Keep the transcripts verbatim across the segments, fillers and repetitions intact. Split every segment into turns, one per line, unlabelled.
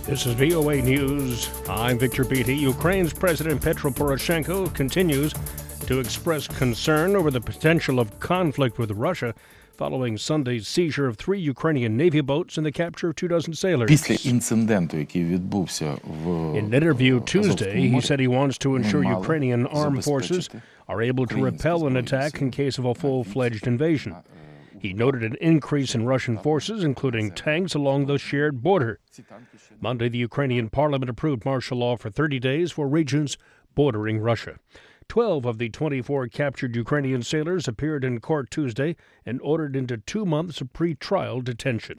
This is V O A News. I'm Victor Beatty. Ukraine's President Petro Poroshenko continues to express concern over the potential of conflict with Russia following Sunday's seizure of three Ukrainian Navy boats and the capture of two dozen sailors.
Після інциденту, який відбувся в
In an interview Tuesday, he said he wants to ensure Ukrainian armed forces are able to repel an attack in case of a full-fledged invasion. He noted an increase in Russian forces, including tanks, along the shared border. Monday, the Ukrainian parliament approved martial law for thirty days for regions bordering Russia. Twelve of the twenty-four captured Ukrainian sailors appeared in court Tuesday and ordered into two months of pre-trial detention.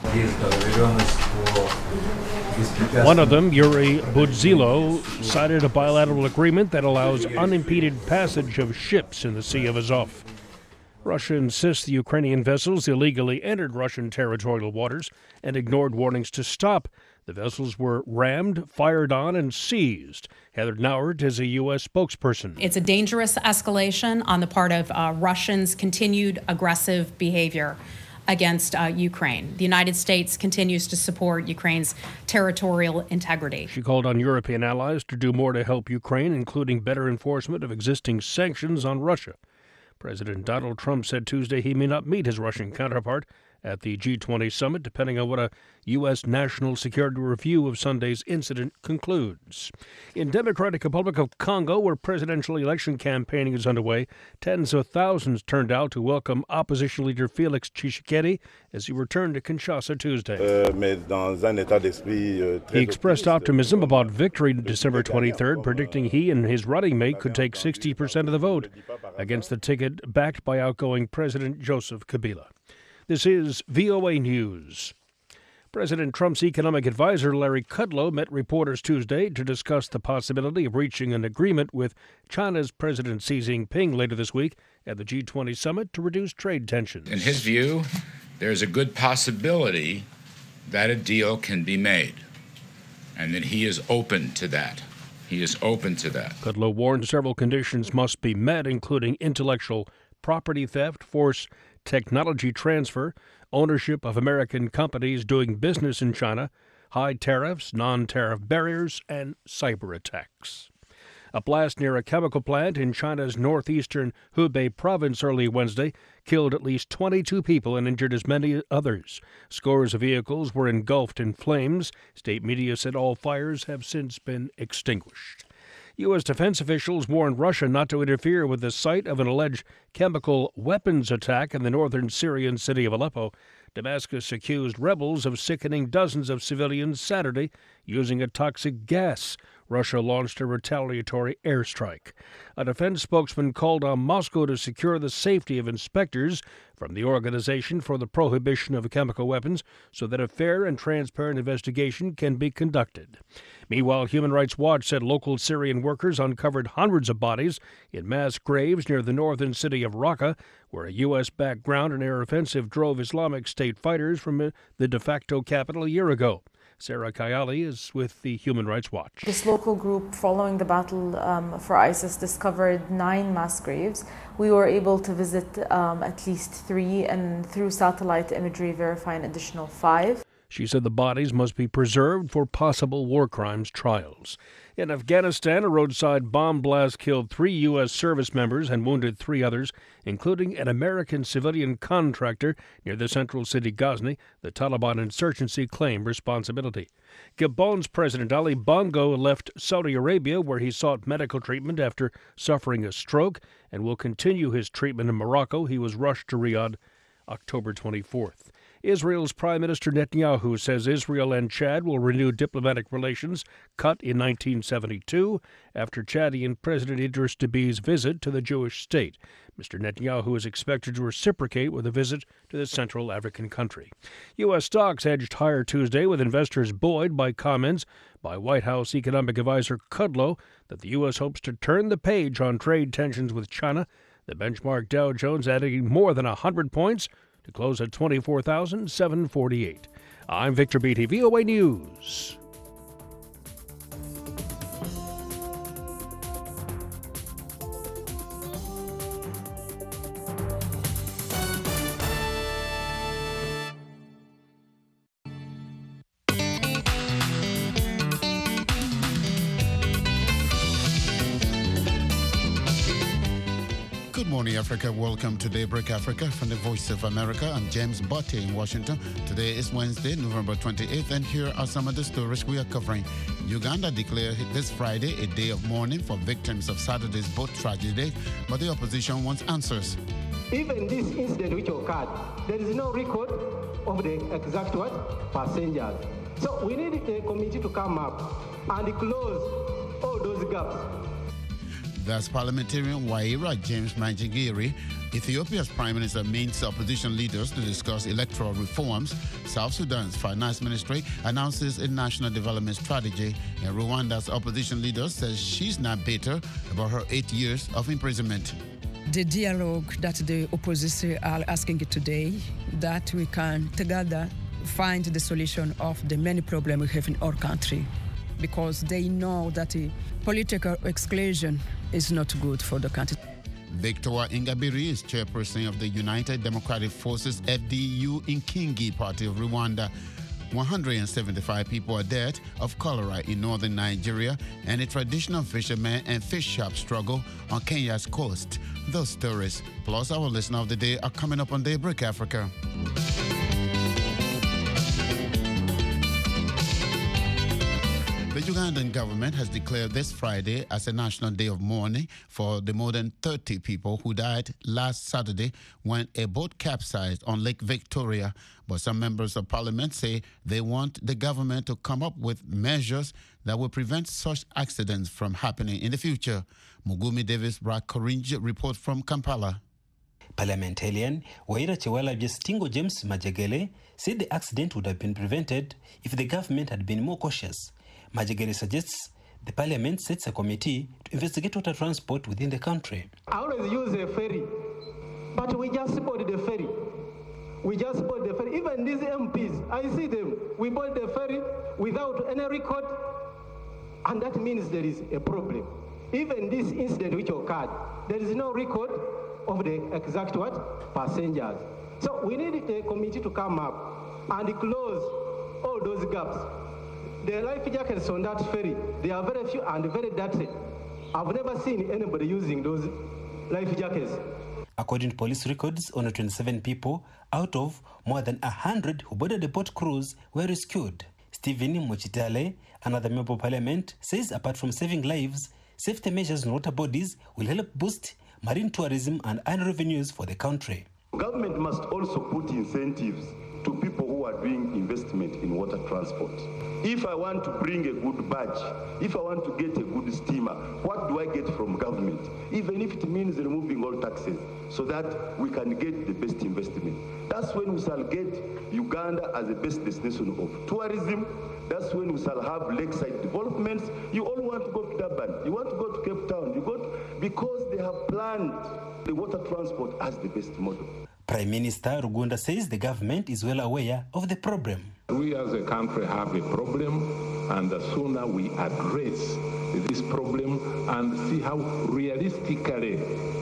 One of them, Yuri Budzilo, cited a bilateral agreement that allows unimpeded passage of ships in the Sea of Azov. Russia insists the Ukrainian vessels illegally entered Russian territorial waters and ignored warnings to stop. The vessels were rammed, fired on, and seized. Heather Nauert is a U S spokesperson.
It's a dangerous escalation on the part of uh, Russians' continued aggressive behavior against uh, Ukraine. The United States continues to support Ukraine's territorial integrity.
She called on European allies to do more to help Ukraine, including better enforcement of existing sanctions on Russia. President Donald Trump said Tuesday he may not meet his Russian counterpart at the G twenty summit, depending on what a U S national security review of Sunday's incident concludes. In Democratic Republic of Congo, where presidential election campaigning is underway, tens of thousands turned out to welcome opposition leader Felix Tshisekedi as he returned to Kinshasa Tuesday. He expressed optimism about victory December twenty-third, predicting he and his running mate could take sixty percent of the vote against the ticket backed by outgoing President Joseph Kabila. This is V O A News. President Trump's economic advisor, Larry Kudlow, met reporters Tuesday to discuss the possibility of reaching an agreement with China's President Xi Jinping later this week at the G twenty summit to reduce trade tensions.
In his view, there's a good possibility that a deal can be made, and that he is open to that. He is open to that.
Kudlow warned several conditions must be met, including intellectual property theft, forced technology transfer, ownership of American companies doing business in China, high tariffs, non-tariff barriers, and cyber attacks. A blast near a chemical plant in China's northeastern Hubei province early Wednesday killed at least twenty-two people and injured as many others. Scores of vehicles were engulfed in flames. State media said all fires have since been extinguished. U S defense officials warned Russia not to interfere with the site of an alleged chemical weapons attack in the northern Syrian city of Aleppo. Damascus accused rebels of sickening dozens of civilians Saturday using a toxic gas. Russia launched a retaliatory airstrike. A defense spokesman called on Moscow to secure the safety of inspectors from the Organization for the Prohibition of Chemical Weapons so that a fair and transparent investigation can be conducted. Meanwhile, Human Rights Watch said local Syrian workers uncovered hundreds of bodies in mass graves near the northern city of Raqqa, where a U S-backed ground and air offensive drove Islamic State fighters from the de facto capital a year ago. Sarah Kayali is with the Human Rights Watch.
This local group, following the battle um, for ISIS, discovered nine mass graves. We were able to visit um, at least three, and through satellite imagery verify an additional five.
She said the bodies must be preserved for possible war crimes trials. In Afghanistan, a roadside bomb blast killed three U S service members and wounded three others, including an American civilian contractor near the central city Ghazni. The Taliban insurgency claimed responsibility. Gabon's President Ali Bongo left Saudi Arabia, where he sought medical treatment after suffering a stroke, and will continue his treatment in Morocco. He was rushed to Riyadh October twenty-fourth. Israel's Prime Minister Netanyahu says Israel and Chad will renew diplomatic relations cut in nineteen seventy-two after Chadian President Idris Déby's visit to the Jewish state. Mister Netanyahu is expected to reciprocate with a visit to the Central African country. U S stocks edged higher Tuesday, with investors buoyed by comments by White House economic advisor Kudlow that the U S hopes to turn the page on trade tensions with China. The benchmark Dow Jones adding more than one hundred points to close at twenty-four thousand seven hundred forty-eight. I'm Victor Beatty, V O A News.
morning, Africa. Welcome to Daybreak Africa from the Voice of America. I'm James Botte in Washington. Today is Wednesday, November twenty-eighth, and here are some of the stories we are covering. Uganda declared this Friday a day of mourning for victims of Saturday's boat tragedy, but the opposition wants answers.
Even this incident which occurred, there is no record of the exact what? Passengers. So we need a committee to come up and close all those gaps.
That's parliamentarian Waira James Manjigiri. Ethiopia's prime minister meets opposition leaders to discuss electoral reforms. South Sudan's finance ministry announces a national development strategy. And Rwanda's opposition leader says she's not bitter about her eight years of imprisonment.
The dialogue that the opposition are asking today, that we can together find the solution of the many problems we have in our country, because they know that the political exclusion is not good for the country.
Victoire Ingabire is chairperson of the United Democratic Forces F D U Inkingi Party of Rwanda. one hundred seventy-five people are dead of cholera in northern Nigeria, and a traditional fisherman and fish shop struggle on Kenya's coast. Those stories, plus our listener of the day, are coming up on Daybreak Africa. The Ugandan government has declared this Friday as a national day of mourning for the more than thirty people who died last Saturday when a boat capsized on Lake Victoria. But some members of parliament say they want the government to come up with measures that will prevent such accidents from happening in the future. Mugumi Davis Brakorinj report from Kampala.
Parliamentarian Waira Chewala Justingo James Majegele said the accident would have been prevented if the government had been more cautious. Majegele suggests the parliament sets a committee to investigate water transport within the country.
I always use a ferry, but we just bought the ferry. We just bought the ferry. Even these M Ps, I see them. We bought the ferry without any record, and that means there is a problem. Even this incident which occurred, there is no record of the exact what? Passengers. So we need a committee to come up and close all those gaps. The life jackets on that ferry, they are very few and very dirty. I've never seen anybody using those life jackets.
According to police records, only twenty-seven people out of more than one hundred who boarded the boat cruise were rescued. Stephen Mochitale, another member of parliament, says apart from saving lives, safety measures in water bodies will help boost marine tourism and earn revenues for the country.
Government must also put incentives to people who are doing investment in water transport. If I want to bring a good badge, if I want to get a good steamer, what do I get from government? Even if it means removing all taxes so that we can get the best investment. That's when we shall get Uganda as the best destination of tourism. That's when we shall have lakeside developments. You all want to go to Durban, you want to go to Cape Town, you go to, because they have planned the water transport as the best model.
Prime Minister Rugunda says the government is well aware of the problem.
We as a country have a problem, and the sooner we address this problem and see how realistically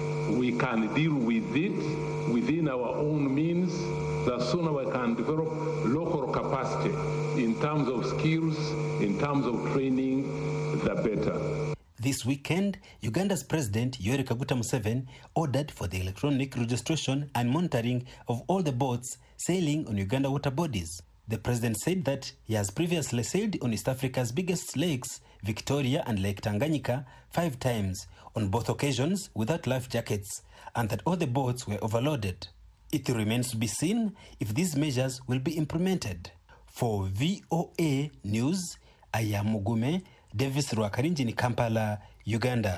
we can deal with it within our own means, the sooner we can develop local capacity in terms of skills, in terms of training, the better.
This weekend, Uganda's President Yoweri Kaguta Museveni ordered for the electronic registration and monitoring of all the boats sailing on Uganda water bodies. The president said that he has previously sailed on East Africa's biggest lakes, Victoria and Lake Tanganyika, five times, on both occasions without life jackets, and that all the boats were overloaded. It remains to be seen if these measures will be implemented. For V O A News, I am Mugume Davis Rwakarinji in Kampala, Uganda.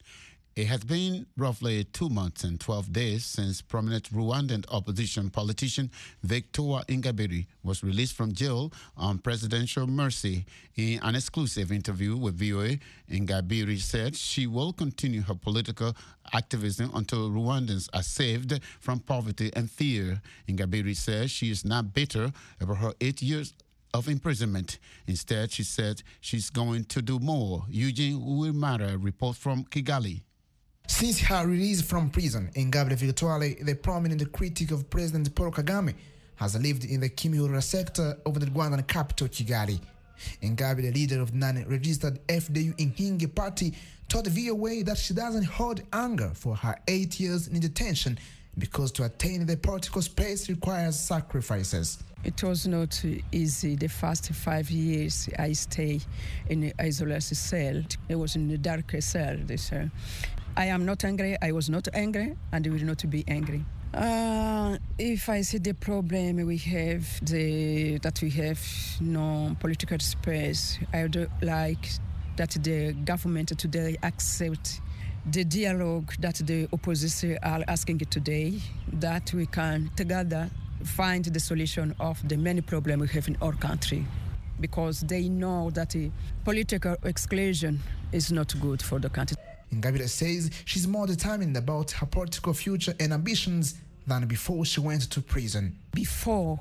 It has been roughly two months and twelve days since prominent Rwandan opposition politician Victoire Ingabire was released from jail on presidential mercy. In an exclusive interview with V O A, Ingabire said she will continue her political activism until Rwandans are saved from poverty and fear. Ingabire says she is not bitter about her eight years of imprisonment. Instead, she said she's going to do more. Eugene Uwimara reports from Kigali.
Since her release from prison, Ingabire Victoire, the prominent critic of President Paul Kagame, has lived in the Kimihurura sector of the Rwandan capital, Kigali. Ngabi, the leader of the non-registered F D U Inhingi party, told V O A that she doesn't hold anger for her eight years in detention because to attain the political space requires sacrifices.
It was not easy. The first five years I stayed in an isolated cell. I was in a dark cell. This, uh, I am not angry. I was not angry, and I will not be angry. Uh, if I see the problem we have, the that we have no political space, I would like that the government today accept the dialogue that the opposition are asking today, that we can together find the solution of the many problems we have in our country, because they know that the political exclusion is not good for the country.
Ngabi says she's more determined about her political future and ambitions than before she went to prison.
Before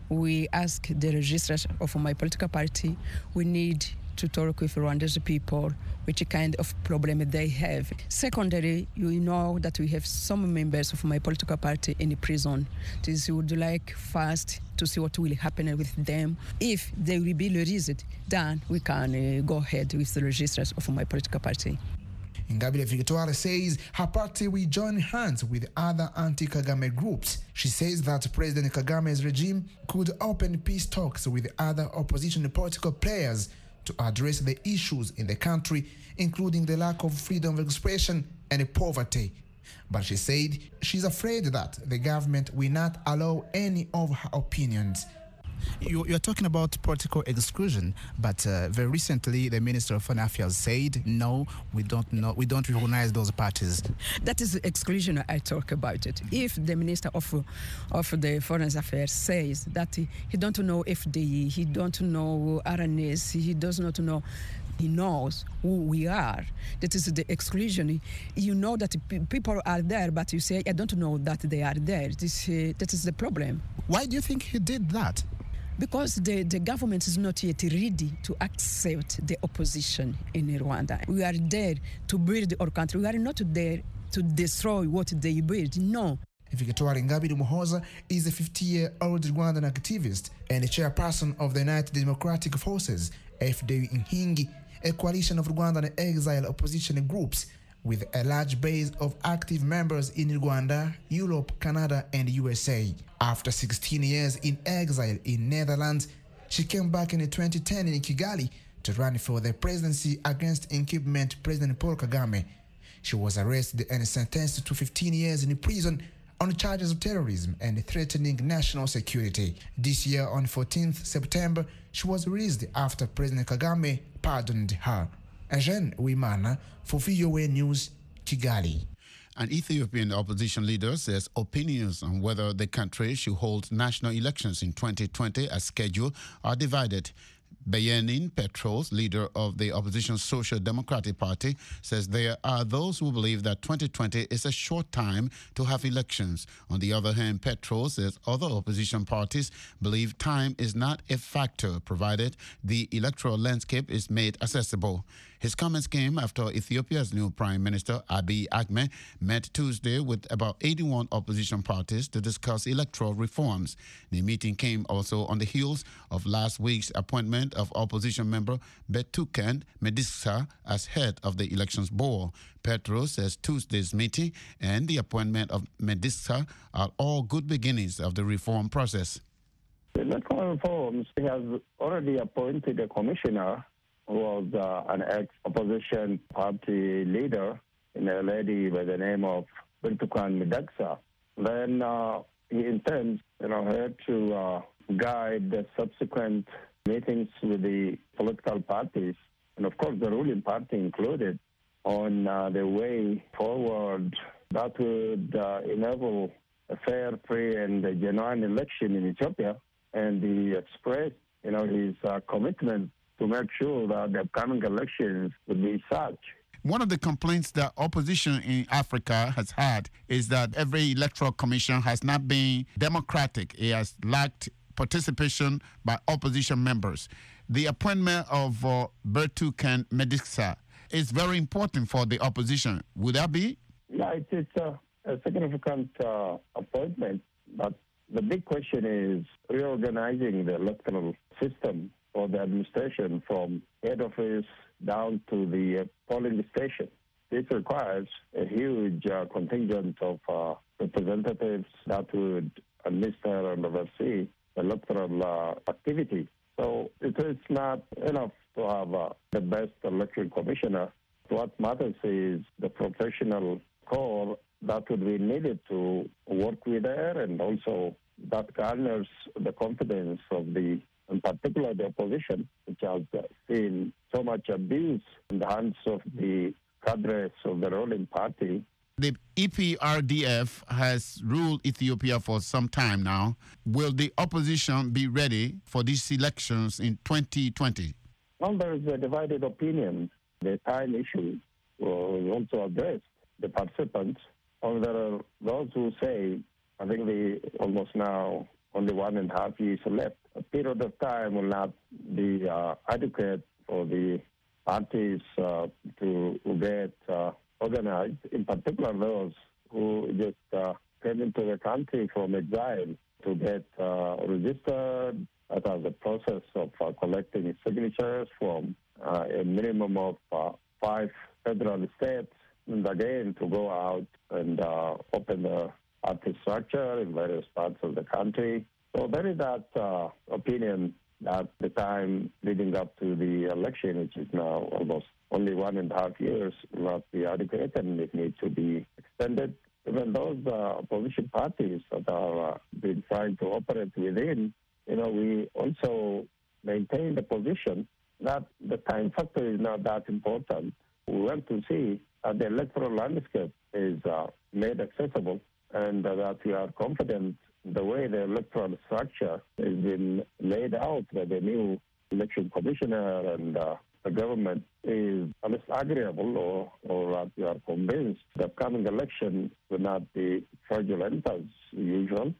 we ask the registration of my political party, we need to talk with Rwanda's people, which kind of problem they have. Secondly, you know that we have some members of my political party in the prison. This would like first to see what will happen with them. If they will be released, then we can uh, go ahead with the registration of my political party.
Ngabi Victoire says her party will join hands with other anti-Kagame groups. She says that President Kagame's regime could open peace talks with other opposition political players to address the issues in the country, including the lack of freedom of expression and poverty. But she said she's afraid that the government will not allow any of her opinions.
You, you're talking about political exclusion, but uh, very recently the Minister of Foreign Affairs said, no, we don't know, we don't recognize those parties.
That is exclusion. I talk about it. If the Minister of of the Foreign Affairs says that he, he don't know F D E, he don't know R N S, he does not know. He knows who we are. That is the exclusion. You know that people are there, but you say, I don't know that they are there. This, uh, that is the problem.
Why do you think he did that?
Because the, the government is not yet ready to accept the opposition in Rwanda. We are there to build our country. We are not there to destroy what they build. No.
Victoire Ngabi Muhoza is a fifty-year-old Rwandan activist and the chairperson of the United Democratic Forces, F D U Inhingi, a coalition of Rwandan exile opposition groups with a large base of active members in Rwanda, Europe, Canada, and U S A. After sixteen years in exile in Netherlands, she came back in twenty ten in Kigali to run for the presidency against incumbent President Paul Kagame. She was arrested and sentenced to fifteen years in prison on charges of terrorism and threatening national security. This year, on fourteenth September, she was released after President Kagame pardoned her. Eugene Wimana for V O A News, Kigali.
An Ethiopian opposition leader says opinions on whether the country should hold national elections in twenty twenty as scheduled are divided. Beyenin Petros, leader of the opposition Social Democratic Party, says there are those who believe that twenty twenty is a short time to have elections. On the other hand, Petros says other opposition parties believe time is not a factor, provided the electoral landscape is made accessible. His comments came after Ethiopia's new Prime Minister, Abiy Ahmed, met Tuesday with about eighty-one opposition parties to discuss electoral reforms. The meeting came also on the heels of last week's appointment of opposition member Bertukan Medisa as head of the elections board. Petros says Tuesday's meeting and the appointment of Medisa are all good beginnings of the reform process.
The electoral reforms, he has already appointed a commissioner who was uh, an ex-opposition party leader, in a lady by the name of Bertukan Medisa. Then uh, he intends, you know, her to uh, guide the subsequent meetings with the political parties, and of course the ruling party included, on uh, the way forward that would uh, enable a fair, free, and a genuine election in Ethiopia. And he expressed, you know, his uh, commitment to make sure that the upcoming elections would be such.
One of the complaints that opposition in Africa has had is that every electoral commission has not been democratic. It has lacked participation by opposition members. The appointment of uh, Bertukan Medisa is very important for the opposition. Would that be?
Yeah, it's, it's a, a significant uh, appointment, but the big question is reorganizing the electoral system for the administration from head office down to the uh, polling station. This requires a huge uh, contingent of uh, representatives that would administer and oversee electoral uh, activity. So it is not enough to have uh, the best election commissioner. What matters is the professional core that would be needed to work with her, and also that garners the confidence of the, in particular the opposition, which has seen so much abuse in the hands of the cadres of the ruling party.
The E P R D F has ruled Ethiopia for some time now. Will the opposition be ready for these elections in twenty twenty?
Well, there is a divided opinion. The time issue was also addressed, the participants. And there are those who say, I think the almost now only one and a half years left. A period of time will not be uh, adequate for the parties uh, to get uh, organized, in particular those who just uh, came into the country from exile to get uh, registered. That was the process of uh, collecting signatures from uh, a minimum of uh, five federal states, and again to go out and uh, open the party structure in various parts of the country. So there is that uh, opinion that the time leading up to the election, which is now almost only one and a half years, will not be adequate, and it needs to be extended. Even those uh, opposition parties that are uh, been trying to operate within, you know, we also maintain the position that the time factor is not that important. We want to see that the electoral landscape is uh, made accessible, and uh, that we are confident the way the electoral structure has been laid out by the new election commissioner and uh, the government is at least agreeable, or, or that we are convinced the upcoming election will not be fraudulent as usual.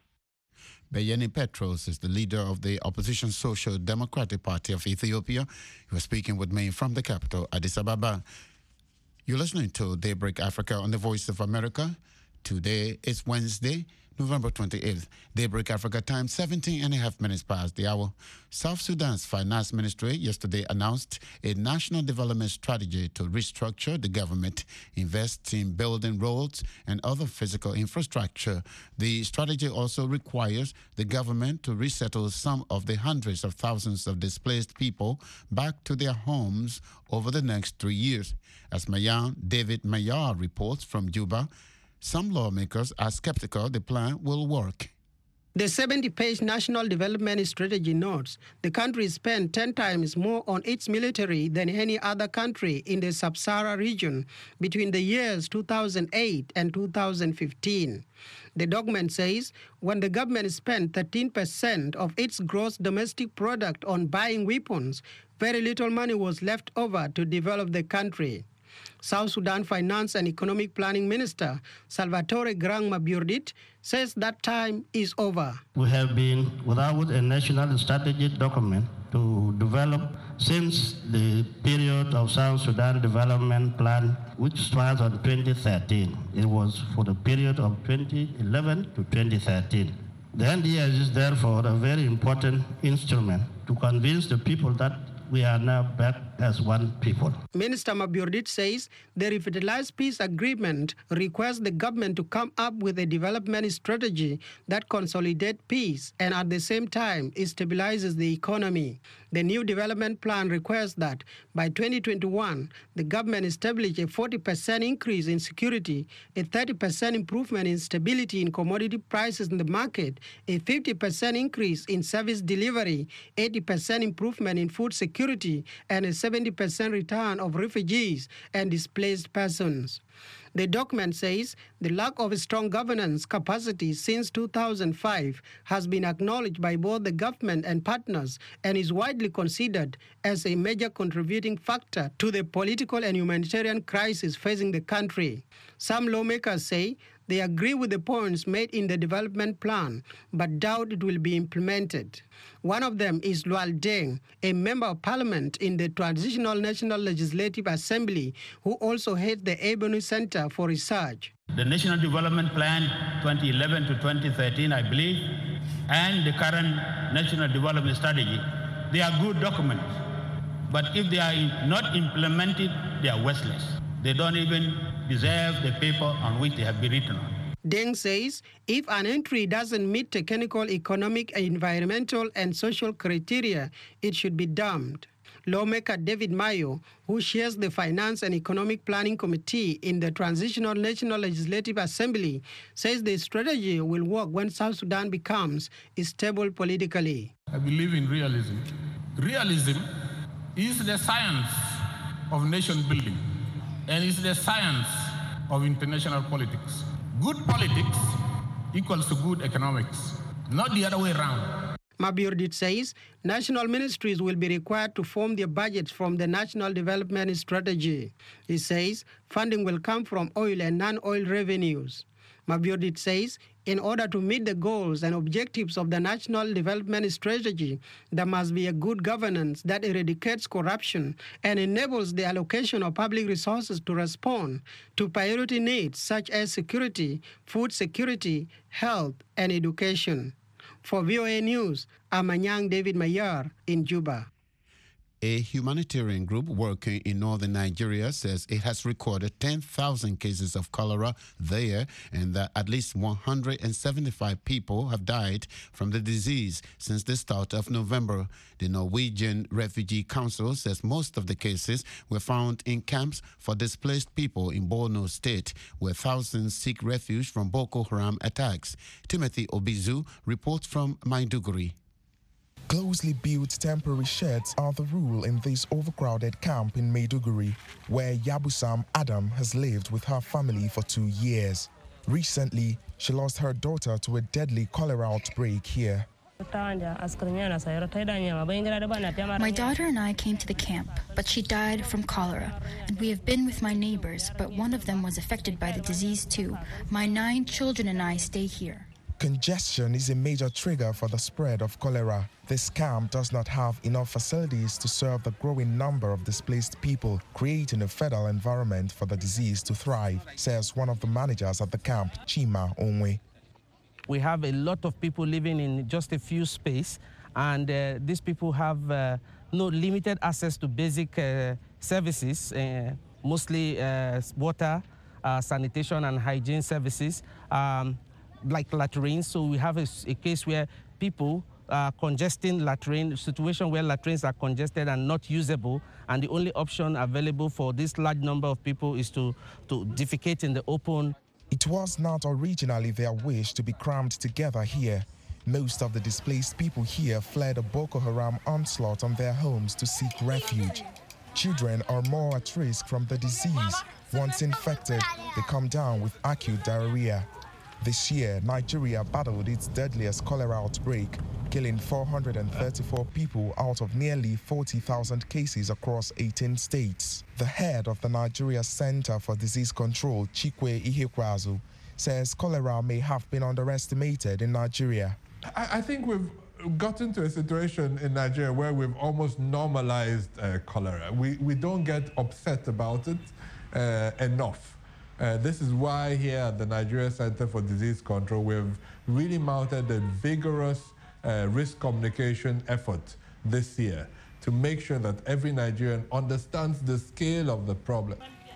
Beyeni Petros is the leader of the opposition Social Democratic Party of Ethiopia. He was speaking with me from the capital, Addis Ababa. You're listening to Daybreak Africa on the Voice of America. Today is Wednesday, November twenty-eighth. Daybreak Africa time, seventeen and a half minutes past the hour. South Sudan's finance ministry yesterday announced a national development strategy to restructure the government, invest in building roads and other physical infrastructure. The strategy also requires the government to resettle some of the hundreds of thousands of displaced people back to their homes over the next three years. As Mayan David Mayar reports from Juba, some lawmakers are skeptical the plan will work.
The seventy-page National Development Strategy notes the country spent ten times more on its military than any other country in the Sub-Sahara region between the years two thousand eight and two thousand fifteen. The document says when the government spent thirteen percent of its gross domestic product on buying weapons, very little money was left over to develop the country. South Sudan Finance and Economic Planning Minister Salvatore Grang Mabiordit says that time is over.
We have been without a national strategic document to develop since the period of South Sudan Development Plan, which starts on twenty thirteen. It was for the period of twenty eleven to twenty thirteen. The N D S is therefore a very important instrument to convince the people that we are now back as one people.
Minister Mabiordit says the revitalized peace agreement requires the government to come up with a development strategy that consolidates peace and at the same time stabilizes the economy. The new development plan requires that by twenty twenty-one, the government establish a forty percent increase in security, a thirty percent improvement in stability in commodity prices in the market, a fifty percent increase in service delivery, eighty percent improvement in food security, and a seventy percent return of refugees and displaced persons. The document says the lack of strong governance capacity since two thousand five has been acknowledged by both the government and partners and is widely considered as a major contributing factor to the political and humanitarian crisis facing the country. Some lawmakers say they agree with the points made in the development plan, but doubt it will be implemented. One of them is Lual Deng, a member of parliament in the Transitional National Legislative Assembly, who also heads the Ebony Center for Research.
The National Development Plan twenty eleven to twenty thirteen, I believe, and the current National Development Strategy they are good documents. But if they are not implemented, they are worthless. They don't even deserve the paper on which they have been written on.
Deng says if an entry doesn't meet technical, economic, environmental, and social criteria, it should be dumped. Lawmaker David Mayo, who chairs the Finance and Economic Planning Committee in the Transitional National Legislative Assembly, says the strategy will work when South Sudan becomes stable politically.
I believe in realism. Realism is the science of nation building, and is the science of international politics. Good politics equals to good economics, not the other way around.
Mabiordit says national ministries will be required to form their budgets from the National Development Strategy. He says funding will come from oil and non-oil revenues. Mabiordit says in order to meet the goals and objectives of the National Development Strategy, there must be a good governance that eradicates corruption and enables the allocation of public resources to respond to priority needs such as security, food security, health, and education. For V O A News, I'm Anyang David Mayar in Juba.
A humanitarian group working in northern Nigeria says it has recorded ten thousand cases of cholera there and that at least one hundred seventy-five people have died from the disease since the start of November. The Norwegian Refugee Council says most of the cases were found in camps for displaced people in Borno State, where thousands seek refuge from Boko Haram attacks. Timothy Obizu reports from Maiduguri.
Closely built temporary sheds are the rule in this overcrowded camp in Maiduguri, where Yabusam Adam has lived with her family for two years. Recently, she lost her daughter to a deadly cholera outbreak here.
My daughter and I came to the camp, but she died from cholera, and we have been with my neighbors, but one of them was affected by the disease too. My nine children and I stay here.
Congestion is a major trigger for the spread of cholera. This camp does not have enough facilities to serve the growing number of displaced people, creating a fertile environment for the disease to thrive, says one of the managers at the camp, Chima Onwe.
We have a lot of people living in just a few space, and uh, these people have uh, no limited access to basic uh, services, uh, mostly uh, water, uh, sanitation and hygiene services. Um, like latrines, so we have a, a case where people are congesting latrine, situation where latrines are congested and not usable, and the only option available for this large number of people is to, to defecate in the open.
It was not originally their wish to be crammed together here. Most of the displaced people here fled a Boko Haram onslaught on their homes to seek refuge. Children are more at risk from the disease. Once infected, they come down with acute diarrhea. This year, Nigeria battled its deadliest cholera outbreak, killing four hundred thirty-four people out of nearly forty thousand cases across eighteen states. The head of the Nigeria Center for Disease Control, Chikwe Ihekwazu, says cholera may have been underestimated in Nigeria.
I, I think we've gotten to a situation in Nigeria where we've almost normalized uh, cholera. We, we don't get upset about it uh, enough. Uh, this is why here at the Nigeria Center for Disease Control, we've really mounted a vigorous uh, risk communication effort this year to make sure that every Nigerian understands the scale of the problem.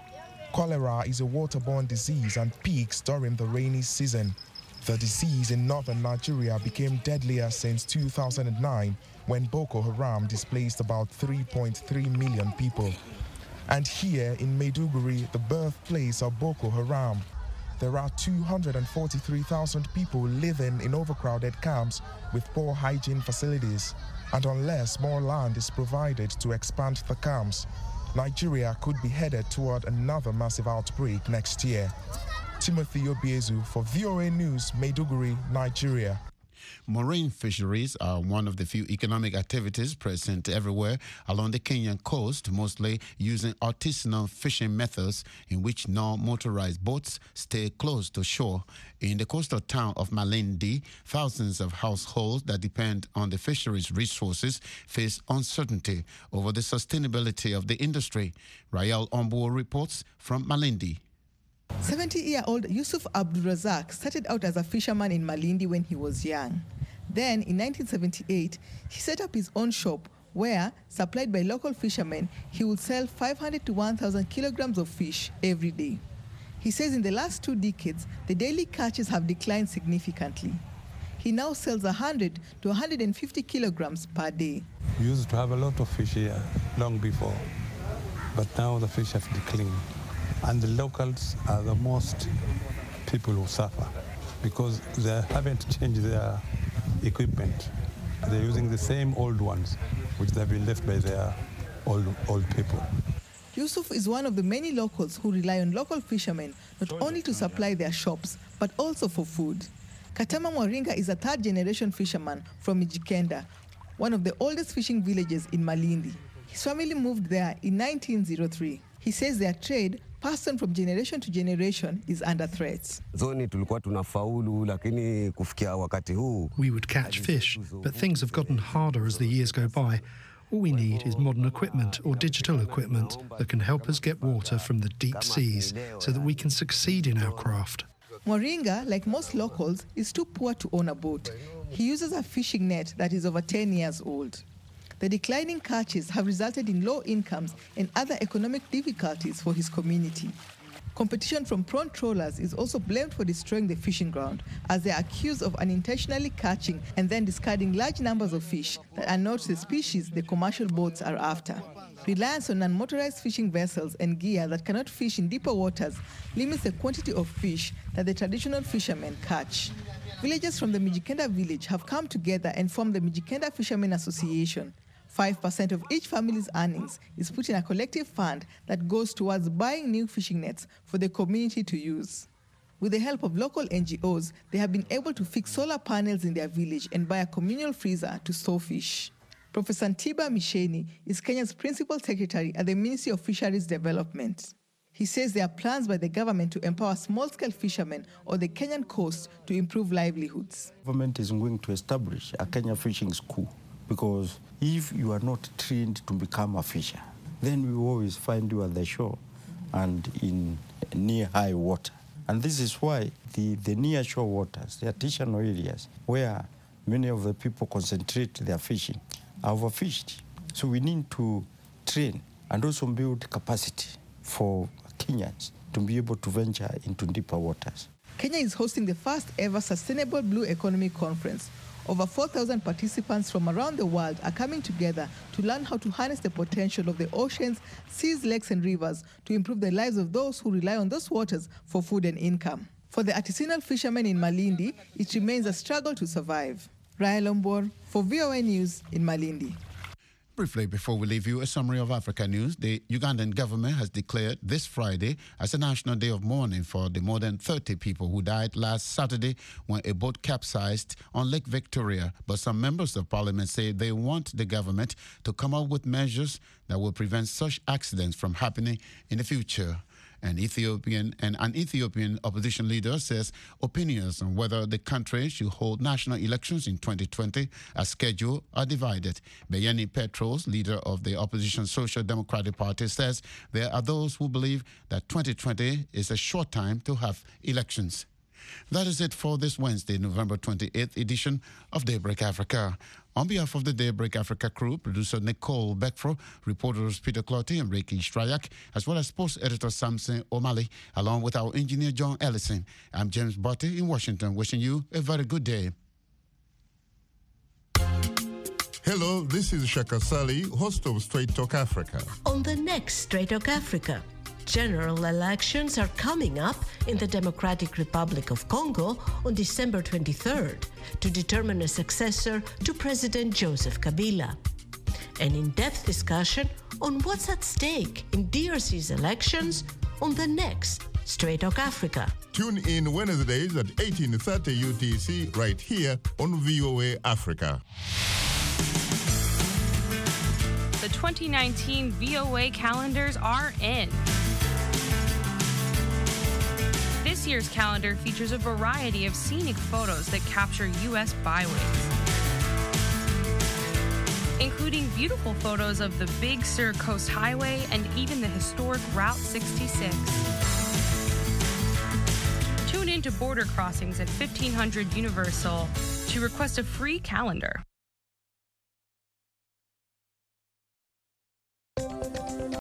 Cholera is a waterborne disease and peaks during the rainy season. The disease in northern Nigeria became deadlier since two thousand nine, when Boko Haram displaced about three point three million people. And here in Maiduguri, the birthplace of Boko Haram, there are two hundred forty-three thousand people living in overcrowded camps with poor hygiene facilities. And unless more land is provided to expand the camps, Nigeria could be headed toward another massive outbreak next year. Timothy Obiezu for V O A News, Maiduguri, Nigeria.
Marine fisheries are one of the few economic activities present everywhere along the Kenyan coast, mostly using artisanal fishing methods in which non-motorized boats stay close to shore. In the coastal town of Malindi, thousands of households that depend on the fisheries resources face uncertainty over the sustainability of the industry. Rael Ombo reports from Malindi.
seventy-year-old Yusuf Abdurazak started out as a fisherman in Malindi when he was young. Then, in nineteen seventy-eight, he set up his own shop where, supplied by local fishermen, he would sell five hundred to one thousand kilograms of fish every day. He says in the last two decades, the daily catches have declined significantly. He now sells one hundred to one hundred fifty kilograms per day.
We used to have a lot of fish here long before, but now the fish have declined. And the locals are the most people who suffer because they haven't changed their equipment. They're using the same old ones, which they've been left by their old, old people.
Yusuf is one of the many locals who rely on local fishermen not only to supply their shops, but also for food. Katama Mwaringa is a third-generation fisherman from Mijikenda, one of the oldest fishing villages in Malindi. His family moved there in nineteen oh three. He says their trade, passed on from generation to generation, is under threat.
We would catch fish, but things have gotten harder as the years go by. All we need is modern equipment or digital equipment that can help us get water from the deep seas so that we can succeed in our craft.
Mwaringa, like most locals, is too poor to own a boat. He uses a fishing net that is over ten years old. The declining catches have resulted in low incomes and other economic difficulties for his community. Competition from prawn trawlers is also blamed for destroying the fishing ground, as they are accused of unintentionally catching and then discarding large numbers of fish that are not the species the commercial boats are after. Reliance on non-motorized fishing vessels and gear that cannot fish in deeper waters limits the quantity of fish that the traditional fishermen catch. Villagers from the Mijikenda village have come together and formed the Mijikenda Fishermen Association. five percent of each family's earnings is put in a collective fund that goes towards buying new fishing nets for the community to use. With the help of local N G Os, they have been able to fix solar panels in their village and buy a communal freezer to store fish. Professor Ntiba Misheni is Kenya's principal secretary at the Ministry of Fisheries Development. He says there are plans by the government to empower small-scale fishermen on the Kenyan coast to improve livelihoods.
The government is going to establish a Kenya fishing school, because if you are not trained to become a fisher, then we always find you at the shore and in near high water. And this is why the, the near shore waters, the artisanal areas, where many of the people concentrate their fishing, are overfished. So we need to train and also build capacity for Kenyans to be able to venture into deeper waters.
Kenya is hosting the first ever Sustainable Blue Economy Conference. Over four thousand participants from around the world are coming together to learn how to harness the potential of the oceans, seas, lakes, and rivers to improve the lives of those who rely on those waters for food and income. For the artisanal fishermen in Malindi, it remains a struggle to survive. Raya Lombor for V O A News in Malindi.
Briefly, before we leave you, a summary of Africa news. The Ugandan government has declared this Friday as a national day of mourning for the more than thirty people who died last Saturday when a boat capsized on Lake Victoria. But some members of parliament say they want the government to come up with measures that will prevent such accidents from happening in the future. An Ethiopian and an Ethiopian opposition leader says opinions on whether the country should hold national elections in twenty twenty as scheduled are divided. Beyeni Petros, leader of the opposition Social Democratic Party, says there are those who believe that twenty twenty is a short time to have elections. That is it for this Wednesday, November twenty-eighth edition of Daybreak Africa. On behalf of the Daybreak Africa crew, producer Nicole Beckfro, reporters Peter Clotty and Reiki Strayak, as well as sports editor Samson O'Malley, along with our engineer John Ellison, I'm James Botti in Washington, wishing you a very good day.
Hello, this is Shaka Sali, host of Straight Talk Africa.
On the next Straight Talk Africa, general elections are coming up in the Democratic Republic of Congo on December twenty-third to determine a successor to President Joseph Kabila. An in-depth discussion on what's at stake in D R C's elections on the next Straight Talk Africa.
Tune in Wednesdays at eighteen thirty U T C right here on V O A Africa.
The twenty nineteen V O A calendars are in. This year's calendar features a variety of scenic photos that capture U S byways, including beautiful photos of the Big Sur Coast Highway and even the historic Route sixty-six. Tune in to Border Crossings at fifteen hundred Universal to request a free calendar.